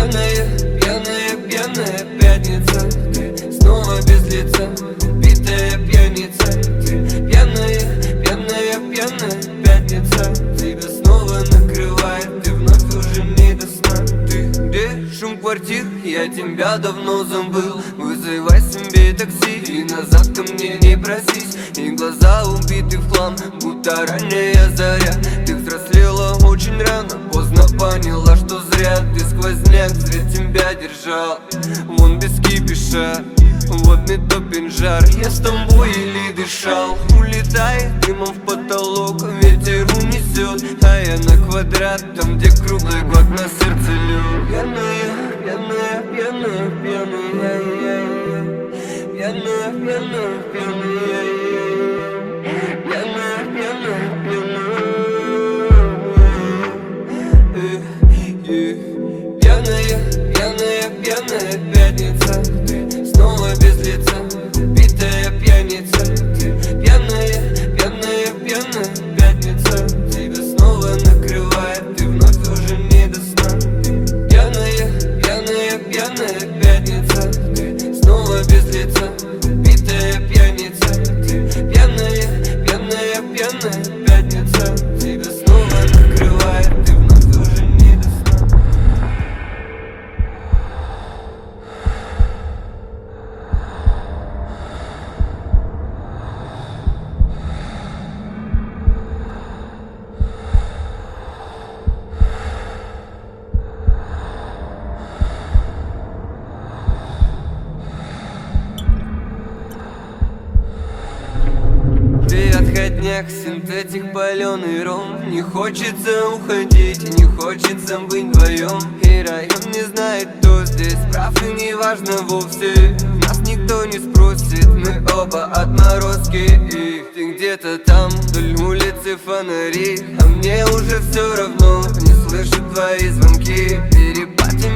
Пьяная, пьяная, пьяная пятница. Ты снова без лица, убитая пьяница. Ты пьяная, пьяная, пьяная пятница. Тебя снова накрывает, ты вновь уже не до сна. Ты где? Шум квартир, я тебя давно забыл. Вызывай себе такси и назад ко мне не просись. И глаза убиты в хлам, будто ранняя заря. Ты взрослела очень рано, поздно поняла, что зря. Ты сквозняк, зря тебя держал, вон без кипиша. Вот не топен жар, я с тобой еле дышал. Улетай дымом в потолок, ветер унесет. А я на квадрат, там где круглый год, на сердце лед. Пьяная, пьяная, пьяная, пьяная, пьяная, пьяная, пьяная, пьяная, пьяная, пьяная. Пьяная, пьяная, пьяная пятница. Ты снова без лица, убитая пьяница. Ты пьяная, пьяная, пьяная пятница. Тебя снова накрывает, ты вновь уже не до сна. Пьяная, пьяная, пьяная пятница. Ты снова без лица, убитая пьяница. Ты пьяная, пьяная, пьяная пятница. Тебя снова накрывает, ты вновь уже не до сна. Ты отходняк, синтетик, паленый ром. Не хочется уходить, не хочется быть вдвоем. И район не знает, кто здесь прав, и не важно вовсе. Нас никто не спросит, мы оба отморозки. И ты где-то там, вдоль улицы фонари. А мне уже все равно, не слышу твои звонки. Перепати